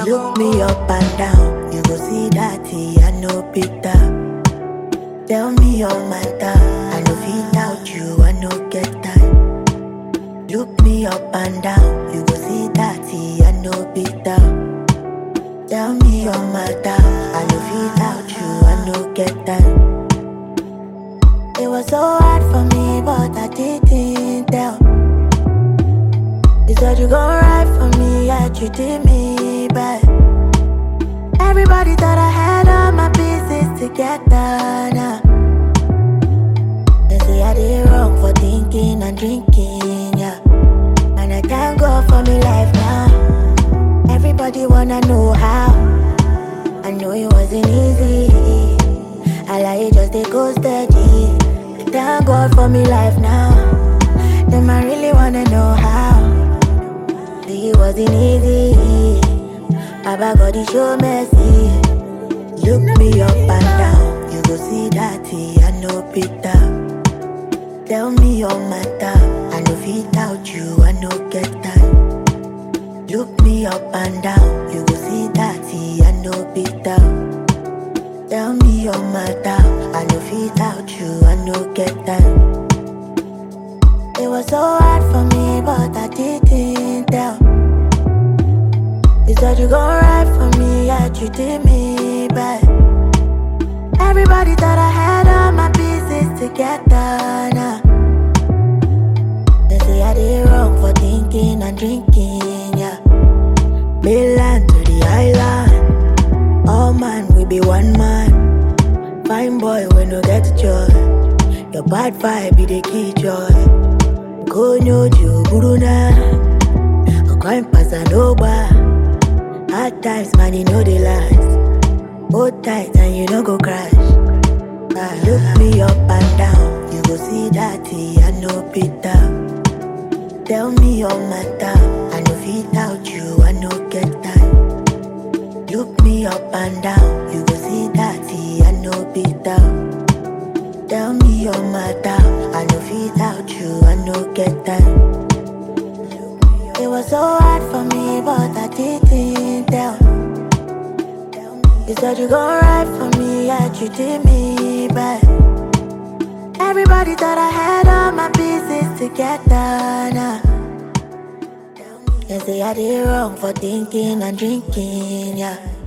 Look me up and down, you go see that I no bitter. Tell me your matter, I no feel out you, I no get time. Look me up and down, you go see that I no bitter. Tell me your matter, I no feel out you, I no get time. It was so hard for me, but I didn't tell. You said you gon' ride for me, yet you did me bad. Everybody thought I had all my pieces together now. They say I did wrong for thinking and drinking, yeah. And I thank God for me life now. Everybody wanna know how. I know it wasn't easy. I like it just they go steady. Thank God for me life now. Them I really wanna know how. See, it wasn't easy. Baba God he show mercy. Look me up and down, you go see that I no bitter. Tell me your matter, I no fit out you, I no get time. Look me up and down, you go see that I no bitter. Tell me your matter, I no fit out you, I no get time. It was so hard for me, but I didn't tell. You said you gon' ride for me, yet you did me bad. Everybody thought I had all my pieces together now. They say I did wrong for thinking and drinking, yeah. Mainland to the island, all man we be one man. Fine boy when no get joy, your bad vibe be the key joy. Go no jo buruna, a crime pass and over. Hard times, man, you know they last. Hold tight and you no go crash. Look me up and down, you go see that I no bitter. Tell me your matter, I no fit out you, I no get time. Look me up and down, you go see that I no bitter. Tell me your matter, I no fit out you, I no get time. It was so hard for me, but I didn't tell. You said you gon' ride for me, yet you did me bad. Everybody thought I had all my pieces together now. They say I did wrong for thinking and drinking, yeah.